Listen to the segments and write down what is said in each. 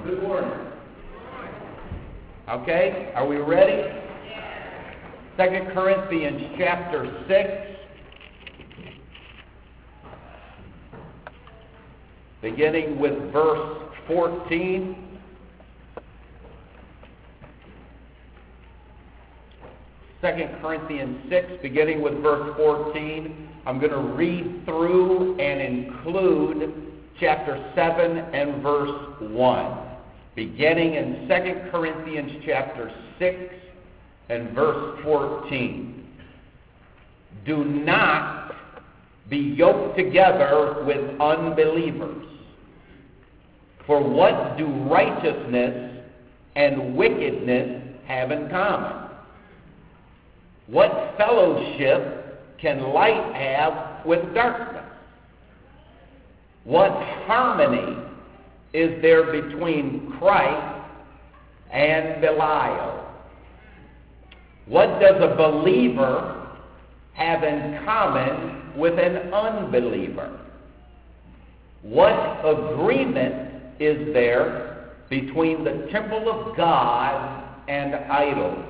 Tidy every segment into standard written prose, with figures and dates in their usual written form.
Good morning. Okay, are we ready? 2 Corinthians chapter 6, beginning with verse 14. 2 Corinthians 6, beginning with verse 14. I'm going to read through and include chapter 7 and verse 1. Beginning in 2 Corinthians chapter 6 and verse 14. Do not be yoked together with unbelievers. For what do righteousness and wickedness have in common? What fellowship can light have with darkness? What harmony is there between Christ and Belial? What does a believer have in common with an unbeliever? What agreement is there between the temple of God and idols?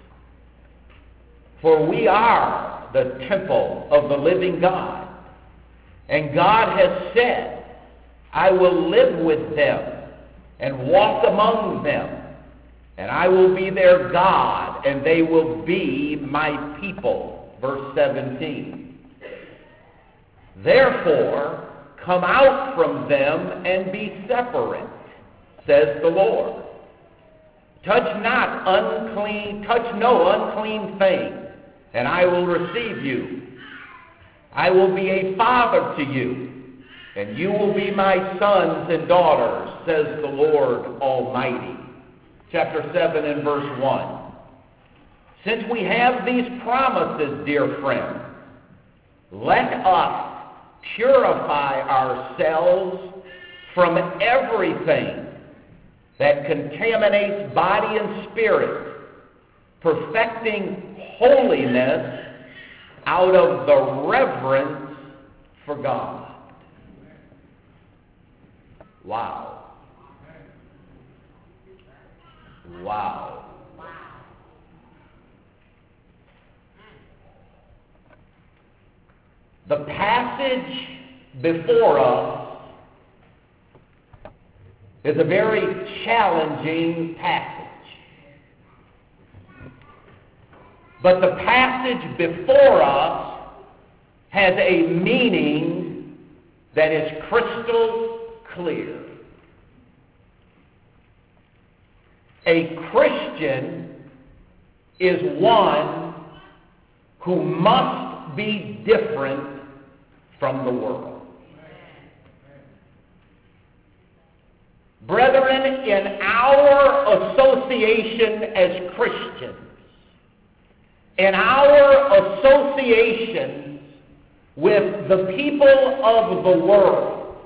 For we are the temple of the living God. And God has said, I will live with them and walk among them. And I will be their God, and they will be my people. Verse 17. Therefore, come out from them and be separate, says the Lord. Touch no unclean thing, and I will receive you. I will be a father to you, and you will be my sons and daughters, says the Lord Almighty. Chapter 7 and verse 1. Since we have these promises, dear friends, let us purify ourselves from everything that contaminates body and spirit, perfecting holiness out of the reverence for God. Wow. Wow. The passage before us is a very challenging passage. But the passage before us has a meaning that is crystal clear. A Christian is one who must be different from the world. Brethren, in our association as Christians, in our association with the people of the world,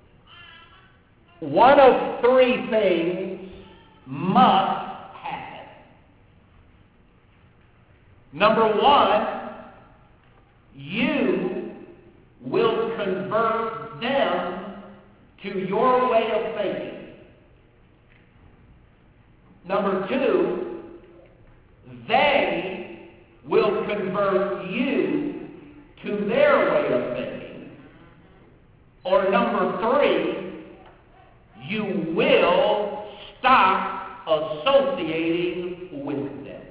one of three things must happen. Number one, you will convert them to your way of thinking. Number two, they will convert you to their way of thinking. Or number three, you will stop associating with them.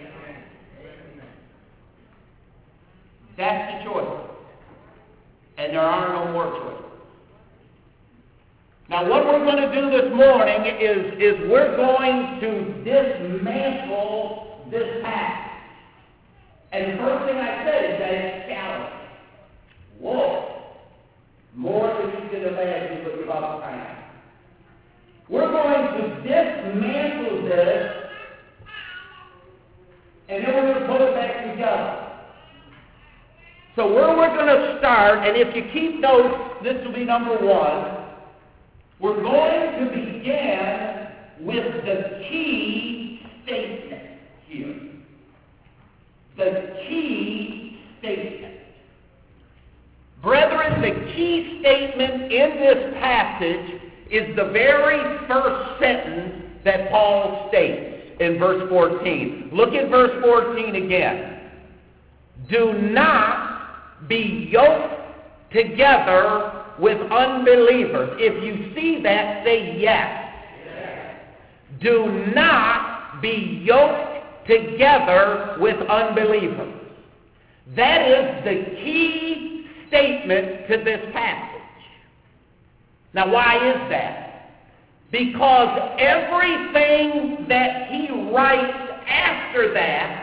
That's the choice. And there are no more choices. Now what we're going to do this morning is we're going to dismantle this path. And the first thing I said is that it's challenging. Whoa. More than you can imagine what you're about to find out. We're going to dismantle this, and then we're going to put it back together. So where we're going to start, and if you keep notes, this will be number one. We're going to begin with the key statement here. The key statement. Brethren, the key statement in this passage is the very very first sentence that Paul states in verse 14. Look at verse 14 again. Do not be yoked together with unbelievers. If you see that, say yes. Do not be yoked together with unbelievers. That is the key statement to this passage. Now, why is that? Because everything that he writes after that,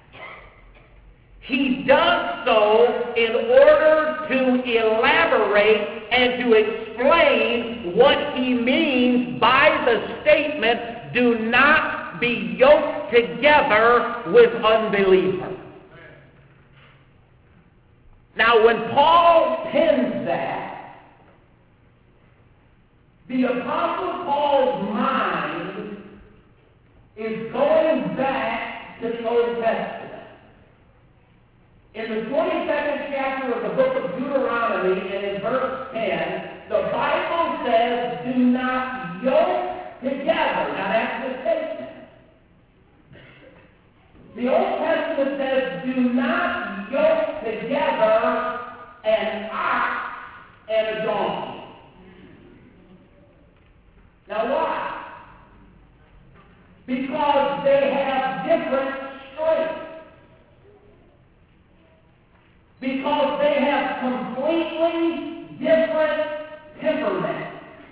he does so in order to elaborate and to explain what he means by the statement, do not be yoked together with unbelievers. Now, when Paul pens that, the Apostle Paul's mind is going back to the Old Testament. In the 22nd chapter of the book of Deuteronomy, and in verse 10, the Bible says, do not yoke together. Now that's the statement. The Old Testament says, do not yoke together an ox and a donkey. Now why? Because they have different strengths. Because they have completely different temperaments.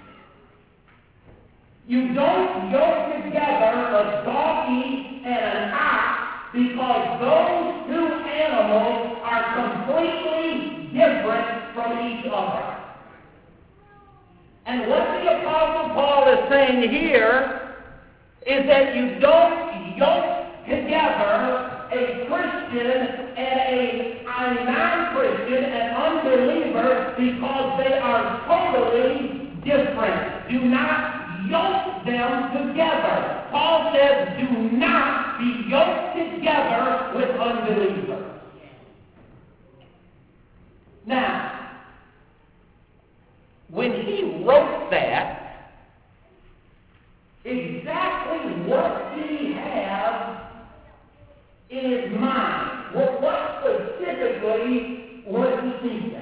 You don't yoke together a donkey and an ox because those two animals are completely different from each other. And what the Apostle Paul is saying here is that you don't yoke together a Christian and a non-Christian and unbeliever because they are totally different. Do not yoke them together. Paul says, do not be yoked together with unbelievers. Now, when he wrote that, exactly what did he have in his mind? What specifically was he thinking?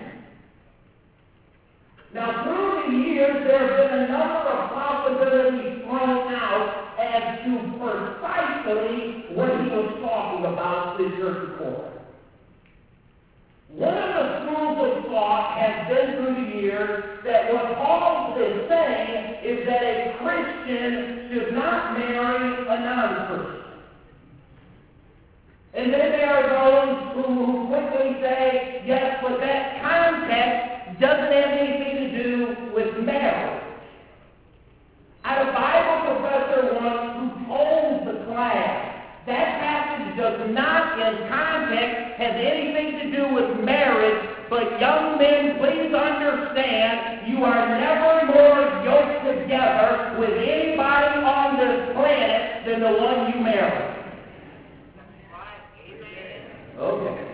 Now, through the years, there have been a number of possibilities thrown out as to precisely what he was talking about in church record. One of the schools of thought has been through the years that what Paul is saying is that a Christian should not marry a non-Christian. And then there are those who quickly say, yes, but that context doesn't have anything to do with marriage. I had a Bible professor once who told the class, that passage does not, in context, have anything to do with marriage, but young men, please understand, you are never more yoked together with anybody on this planet than the one you marry. Okay.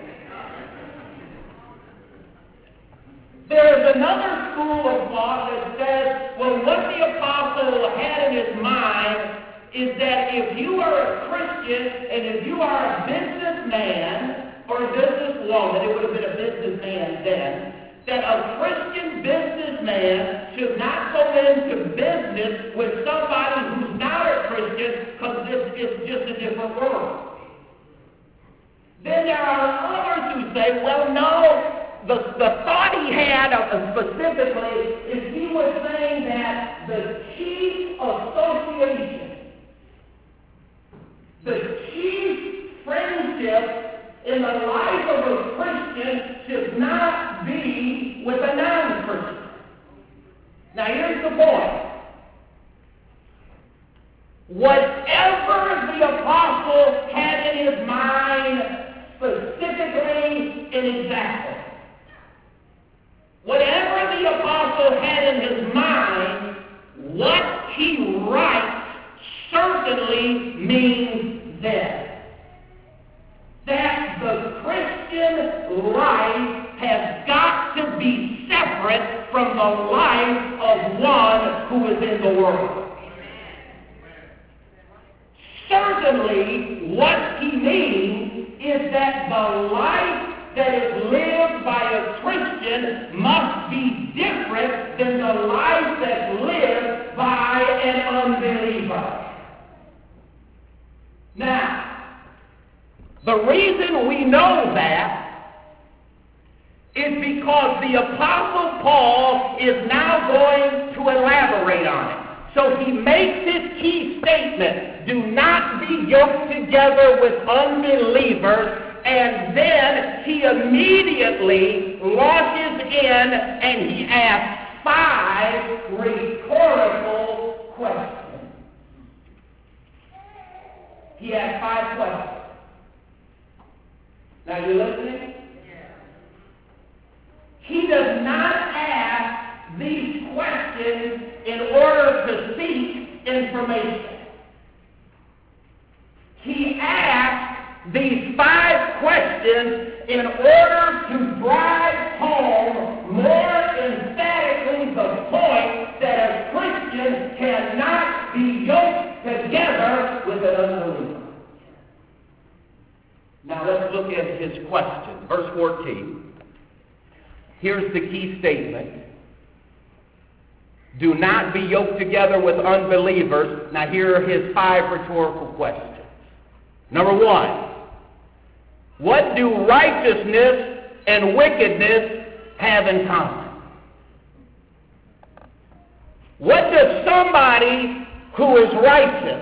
There's another school of thought that says, well, what the apostle had in his mind is that if you are a Christian and if you are a businessman or a businesswoman, it would have been a businessman then, that a Christian businessman should not go into business with somebody who's not a Christian because this is just a different world. Then there are others who say, well, no, the thought he had specifically is he was saying that the chief association, the chief friendship in the life of a Christian should not be with a non-Christian. Now here's the point. Whatever the apostle had in his mind, specifically and exactly, whatever the apostle had in his mind, what he writes certainly means this: that the Christian life has got to be separate from the life of one who is in the world. Certainly, what he means is that the life that is lived by a Christian must be different than the life that's lived by an unbeliever. Now, the reason we know that is because the Apostle Paul is now going to elaborate on it. So he makes his key statement, do not be yoked together with unbelievers, and then he immediately launches in and he asks 5 rhetorical questions. He asks 5 questions. Now you listening? He does not ask these questions in order to seek information. He asks these 5 questions in order to drive home more emphatically the point that a Christian cannot be yoked together with an unbeliever. Now let's look at his question. Verse 14. Here's the key statement. Do not be yoked together with unbelievers. Now here are his 5 rhetorical questions. Number 1, what do righteousness and wickedness have in common? What does somebody who is righteous,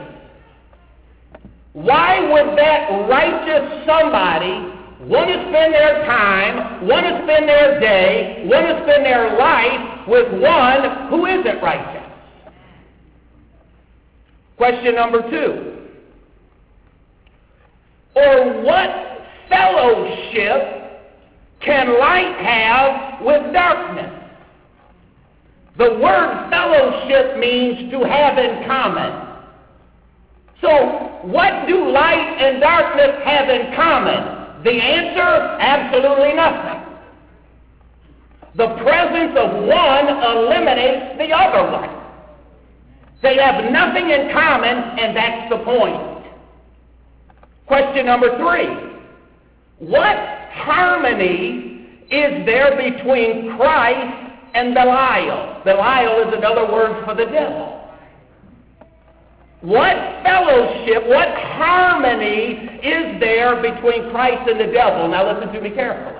why would that righteous somebody want to spend their time, want to spend their day, want to spend their life with one who isn't righteous? Question number 2. Or what fellowship can light have with darkness? The word fellowship means to have in common. So, what do light and darkness have in common? The answer, absolutely nothing. The presence of one eliminates the other one. They have nothing in common, and that's the point. Question number 3. What harmony is there between Christ and Belial? Belial is another word for the devil. What fellowship, what harmony is there between Christ and the devil? Now listen to me carefully.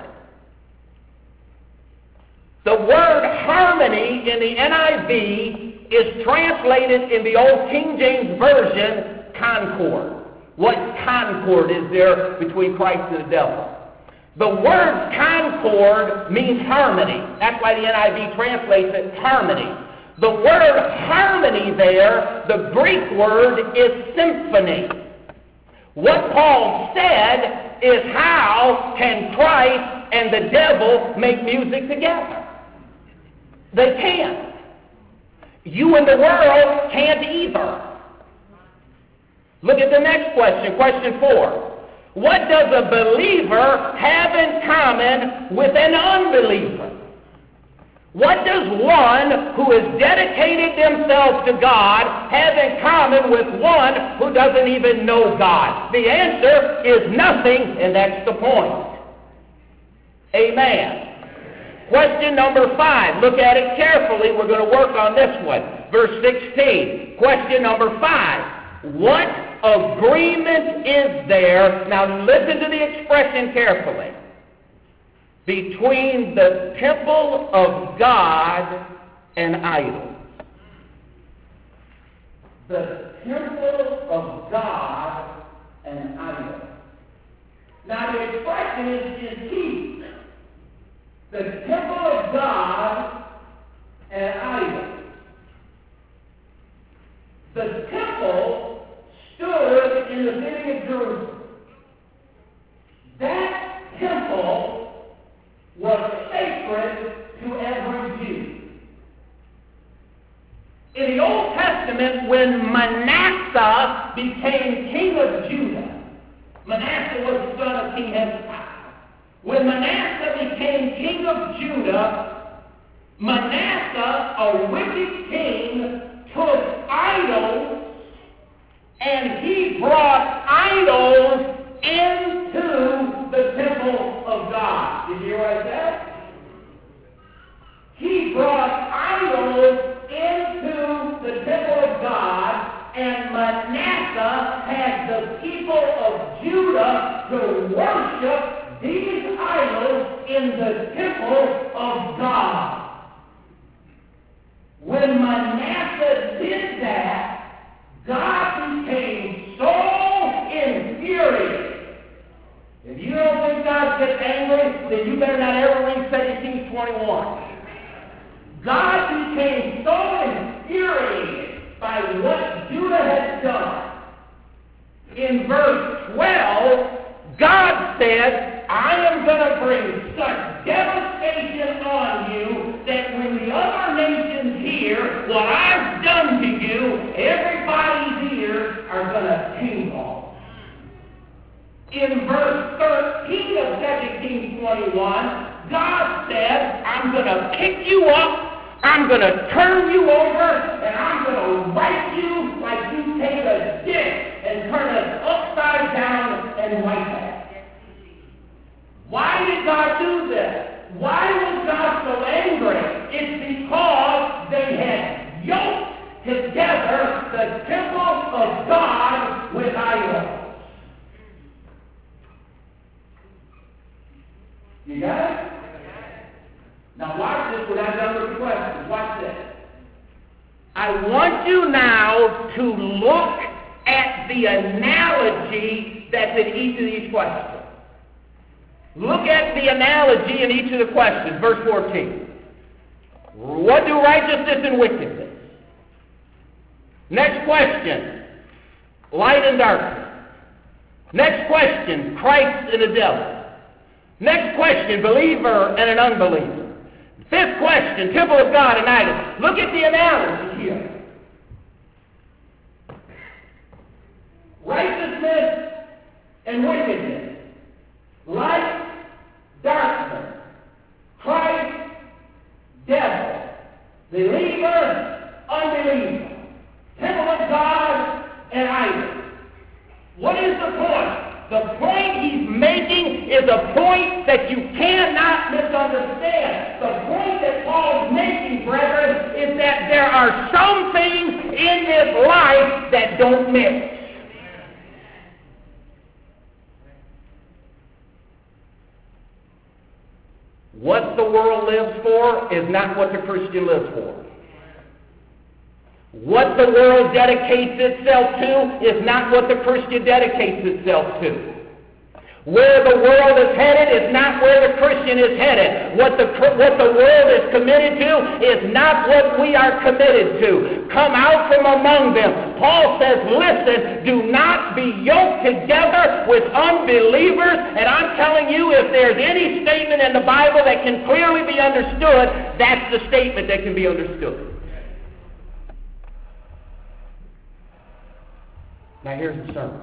The word harmony in the NIV is translated in the old King James Version, concord. What concord is there between Christ and the devil? The word concord means harmony. That's why the NIV translates it harmony. The word harmony there, the Greek word is symphony. What Paul said is, how can Christ and the devil make music together? They can't. You and the world can't either. Look at the next question, question 4. What does a believer have in common with an unbeliever? What does one who has dedicated themselves to God have in common with one who doesn't even know God? The answer is nothing, and that's the point. Amen. Question number 5. Look at it carefully. We're going to work on this one. Verse 16. Question number 5. What agreement is there, now listen to the expression carefully, between the temple of God and idols? The temple of God and idols. Now the expression is key. The temple of God and idols. The temple stood in the city of Jerusalem. That temple was sacred to every Jew. In the Old Testament, when Manasseh became king of Judah, Manasseh was the son of King Hezekiah. When Manasseh became king of Judah, Manasseh, a wicked king, took idols, and he brought idols into the temple of God. Did you hear what I said? He brought idols into the temple of God, and Manasseh had the people of Judah to worship these idols in the temple of God. When Manasseh did that, God became so infuriated. If you don't think God gets angry, then you better not ever read 2 Kings 21. God became so infuriated by what Judah had done. In verse 12, God said, I am going to bring such devastation on you that when the other nations hear what I've done to you, everybody's ears are going to tingle. In verse 13 of 2 Kings 21, God said, I'm going to pick you up, I'm going to turn you over, and I'm going to wipe you like you take a stick and turn it upside down and wipe it. Why did God do this? Why was God so angry? It's because they had yoked together the temple of God with idols. You got it? Now watch this when I'm done with the questions. Watch this. I want you now to look at the analogy that's in each of these questions. Look at the analogy in each of the questions. Verse 14. What do righteousness and wickedness? Next question. Light and darkness. Next question. Christ and the devil. Next question. Believer and an unbeliever. Fifth question. Temple of God and idols. Look at the analogy here. Righteousness and wickedness. Light, darkness, Christ, devil, believer, unbeliever, temple of God, and idol. What is the point? The point he's making is a point that you cannot misunderstand. The point that Paul's making, brethren, is that there are some things in this life that don't mix. What the world lives for is not what the Christian lives for. What the world dedicates itself to is not what the Christian dedicates itself to. Where the world is headed is not where the Christian is headed. What the world is committed to is not what we are committed to. Come out from among them. Paul says, listen, do not be yoked together with unbelievers. And I'm telling you, if there's any statement in the Bible that can clearly be understood, that's the statement that can be understood. Now here's the sermon.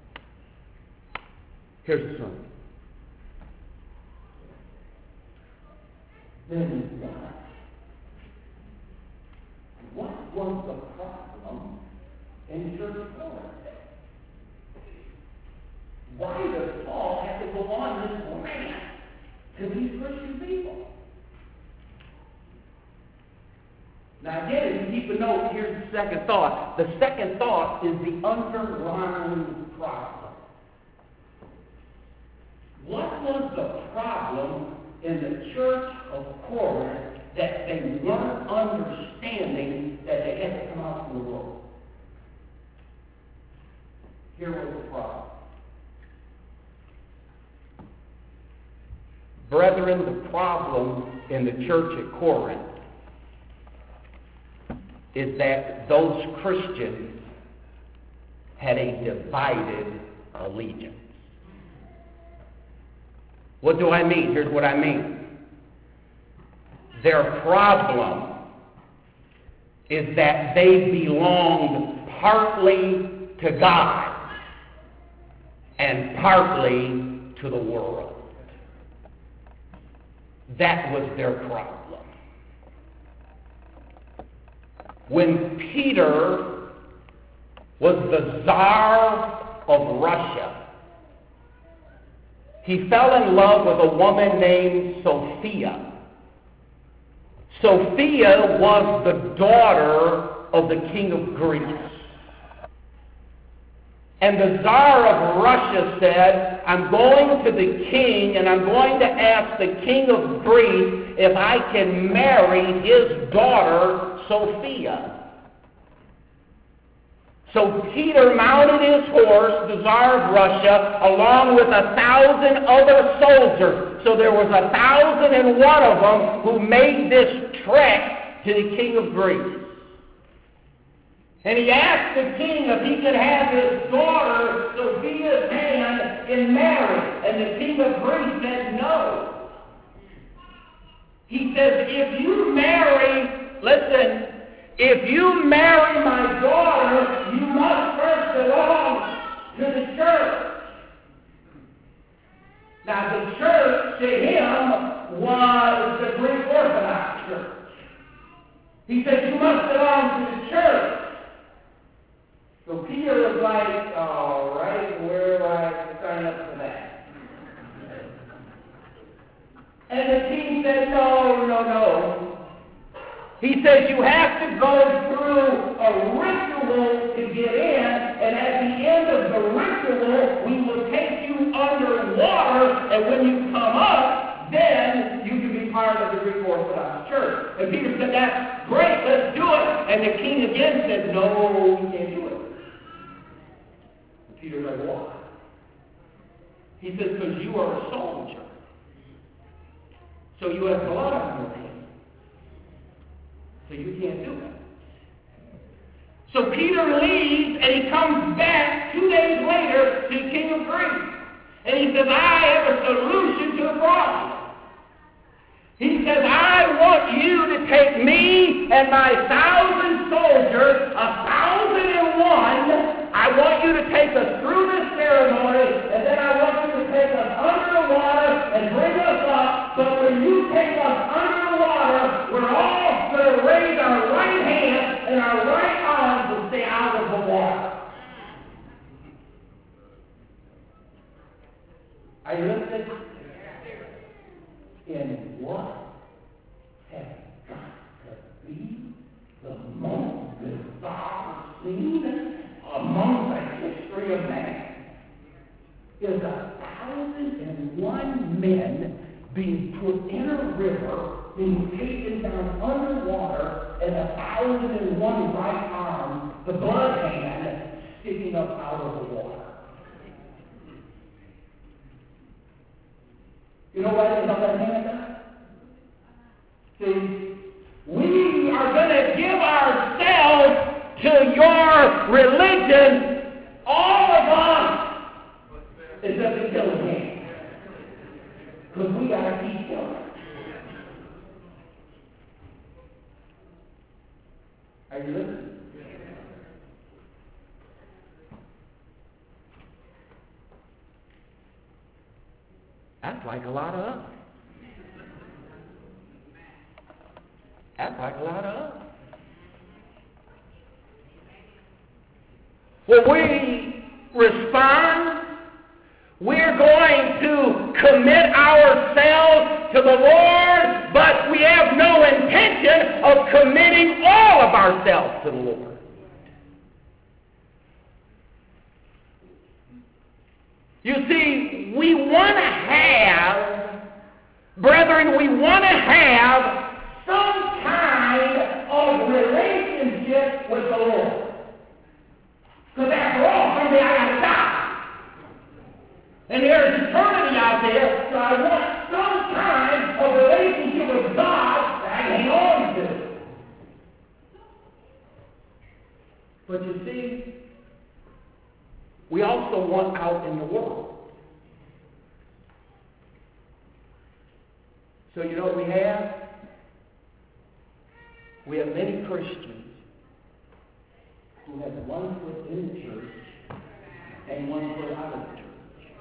Here's the sermon. Then God. What was the problem in church Corinth? Why does Paul have to go on this rant to these Christian people? Now again, if you keep a note, here's the second thought. The second thought is the underlying problem. What was the problem in the church of Corinth that they weren't understanding that they had to come out from the world? Here was the problem. Brethren, the problem in the church at Corinth is that those Christians had a divided allegiance. What do I mean? Here's what I mean. Their problem is that they belonged partly to God and partly to the world. That was their problem. when Peter was the Tsar of Russia, he fell in love with a woman named Sophia. Sophia was the daughter of the king of Greece. And the Tsar of Russia said, I'm going to the king and I'm going to ask the king of Greece if I can marry his daughter, Sophia. So Peter mounted his horse, the Tsar of Russia, along with 1,000 other soldiers. So there was 1,001 of them who made this trek to the king of Greece. And he asked the king if he could have his daughter, Sophia's hand, in marriage. And the king of Greece said no. He says, if you marry my daughter, you must first belong to the church. Now, the church to him was the Greek Orthodox Church. He said, you must belong to the church. So Peter was like, all right, where do I sign up for that? And the king said, no. He says you have to go through a ritual to get in, and at the end of the ritual, we will take you underwater, and when you come up, then you can be part of the Greek Orthodox Church. And Peter said, that's great, let's do it. And the king again said, no, we can't do it. And Peter's like, why? He says, because you are a soldier. So you have blood on your hands. So you can't do it. So Peter leaves, and he comes back 2 days later to the king of Greece. And he says, I have a solution to the problem. He says, I want you to take me and my 1,000 soldiers, 1,001. I want you to take us through this ceremony, and then I want you to take us under the water and bring us up. But when you take us under the water, we're all going to raise our right hand and our right arm to stay out of the water. Are you listening? In what has got to be the most bizarre scene among the history of man is 1,001 men being put in a river, being taken down underwater, and 1,001 right arm, the blood hand, sticking up out of the water. You know why they held that hand up? See, we are going to give ourselves to your religion, all of us, except the killing hand. Because we got to keep killing. Are you listening? That's like a lot of us. That's like a lot of us. When we respond, we're going to commit ourselves to the Lord, but we have no intention of committing all of ourselves to the Lord. You see, we want to have, brethren, we want to have some kind of relationship with the Lord. Because after all, someday I got to die. And there's eternity out there, so I want some kind of relationship with God that I can hang on to. But you see, we also want out in the world. So you know what we have? We have many Christians who have one foot in the church and one foot out of the church.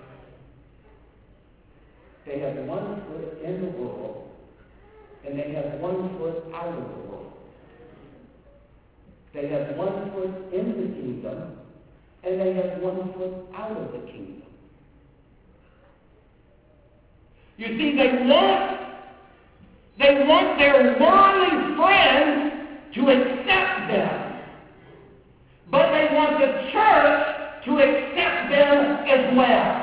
They have one foot in the world and they have one foot out of the world. They have one foot in the kingdom, and they have one foot out of the kingdom. You see, they want their worldly friends to accept them, but they want the church to accept them as well.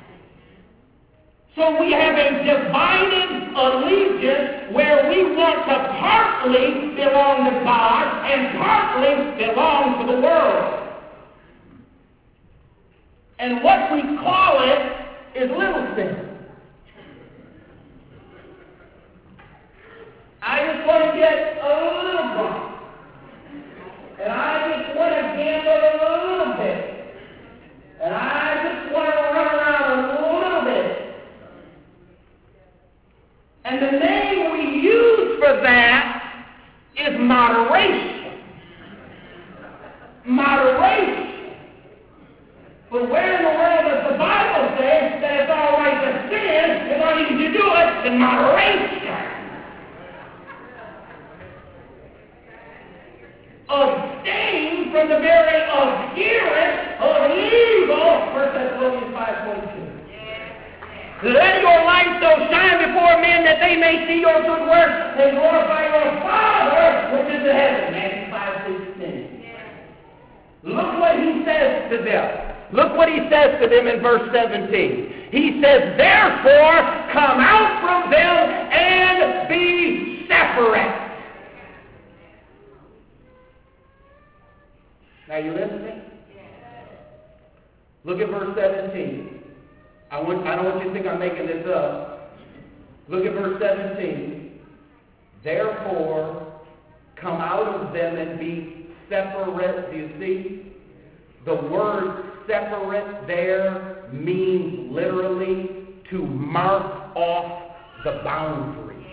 So we have a divided allegiance where we want to partly belong to God and partly belong to the world. And what we call it is little sin. I just want to get a little drunk. And I just want to gamble a little bit. And I just want to run around a little bit. And the name we use for that is moderation. Moderation. But where in the world does the Bible say that it's all right to sin as long as you do it in moderation? Abstain from the very appearance of evil, 1 Thessalonians 5:22. Let your light so shine before men that they may see your good works and glorify your Father which is in heaven. Matthew 5:16. Look what he says to them. Look what he says to them in verse 17. He says, therefore, come out from them and be separate. Now, you listening? Look at verse 17. I don't want you to think I'm making this up. Look at verse 17. Therefore, come out of them and be separate. Do you see? The word separate there means literally to mark off the boundary.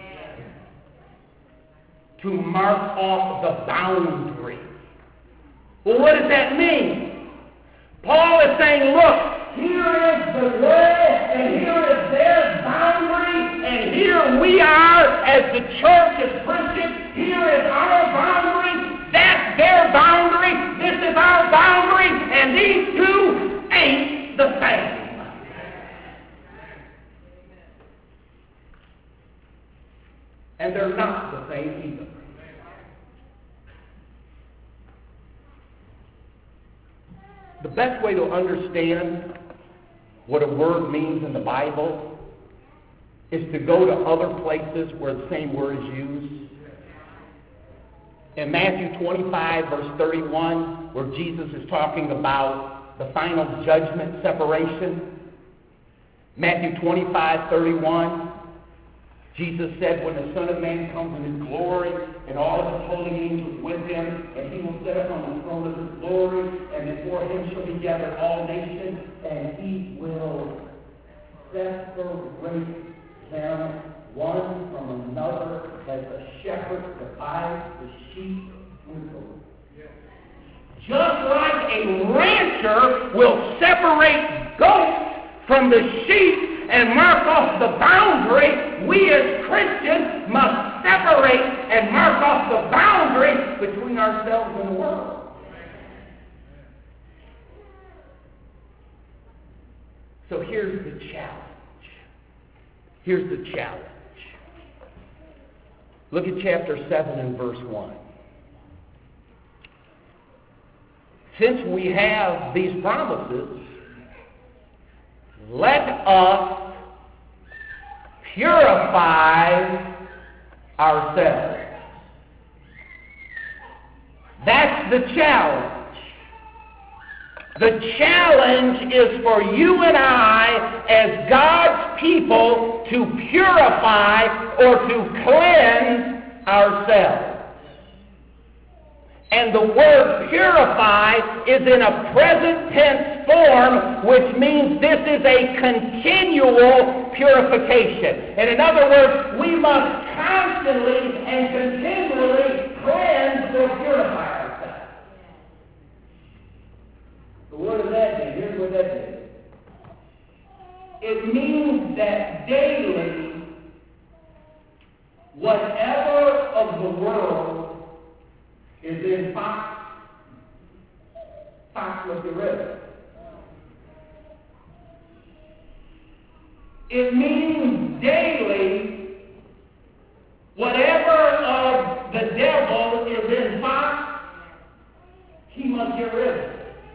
To mark off the boundary. Well, what does that mean? Paul is saying, look, here is the world, and here is their boundary, and here we are as the church, as Christians. Here is our boundary. That's their boundary. This is our boundary, and these two ain't the same. And they're not the same either. The best way to understand what a word means in the Bible is to go to other places where the same word is used. In Matthew 25, verse 31, where Jesus is talking about the final judgment separation. Matthew 25:31, Jesus said, when the Son of Man comes in his glory, and all of his holy angels with him, and he will sit upon the throne of his glory, and before him shall be gathered all nations, and he will separate them one from another, as a shepherd divides the sheep from the goats. Just like a rancher will separate goats from the sheep and mark off the boundary, we as Christians must separate and mark off the boundary between ourselves and the world. So here's the challenge. Here's the challenge. Look at chapter 7 and verse 1. Since we have these promises, let us purify ourselves. That's the challenge. The challenge is for you and I, as God's people, to purify or to cleanse ourselves. And the word purify is in a present tense form, which means this is a continual purification. And in other words, we must constantly and continually cleanse or purify ourselves. So what does that mean? Here's what that means. It means that daily, whatever of the world is in Fox must get rid of it. It means daily, whatever of the devil is in Fox, he must get rid of it.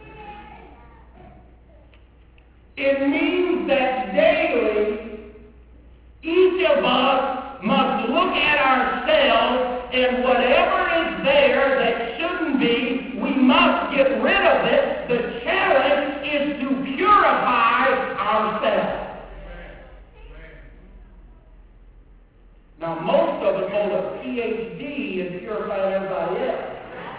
It means that daily, each of us must look at ourselves, and whatever is there that shouldn't be, we must get rid of it. The challenge is to purify ourselves. Now, most of us hold a PhD in purifying everybody else.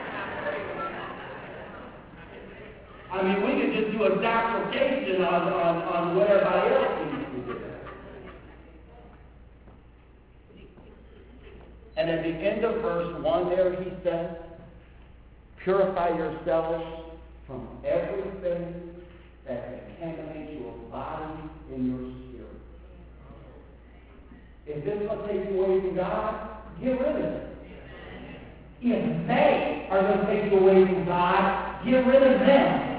I mean, we could just do a doctoration on what everybody else needs to do. And at the end of verse 1 there, he says, purify yourselves from everything that contaminates your body and your spirit. If this is going to take you away from God, get rid of it. If they are going to take you away from God, get rid of them.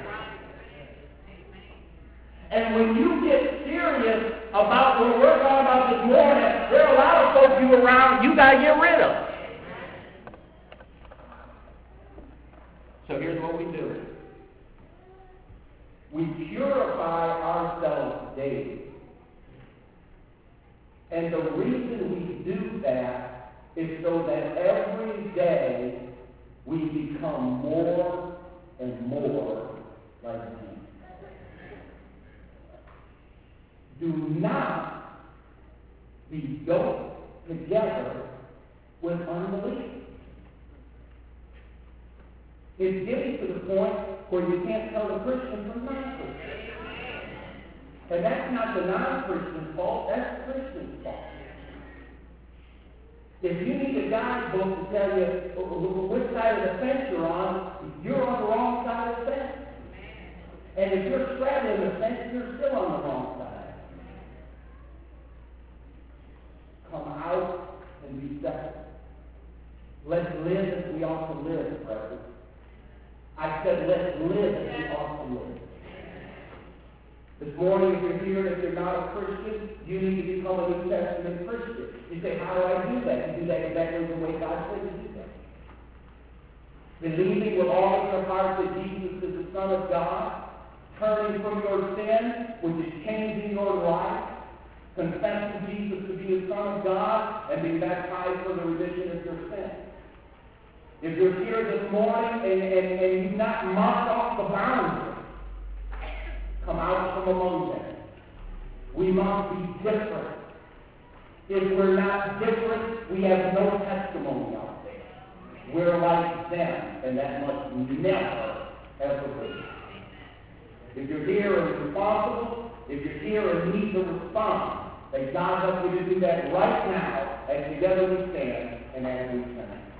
And when you get serious about what we're talking about this morning, there are a lot of folks you around you got to get rid of. So here's what we do. We purify ourselves daily. And the reason we do that is so that every day we become more and more like Him. Do not be yoked together with unbelief. It's getting to the point where you can't tell the Christian from non-Christian. And that's not the non-Christian's fault, that's the Christian's fault. If you need a guidebook to tell you which side of the fence you're on the wrong side of the fence. And if you're straddling the fence, you're still on the wrong side. Come out and be separate. Let's live as we ought to live, brothers. I said, let's live as we ought to live. This morning, if you're here and if you're not a Christian, you need to become a New Testament Christian. You say, how do I do that? You do that exactly the way God said to do that. Believing with all of your heart that Jesus is the Son of God, turning from your sin, which is changing your life, confessing Jesus to be the Son of God, and being baptized for the remission of your sin. If you're here this morning and you've not marked off the boundary, come out from among them. We must be different. If we're not different, we have no testimony out there. We're like them, and that must never, ever be. If you're here and responsible, if you're here and need to respond, may God help you to do that right now as together we stand and as we stand.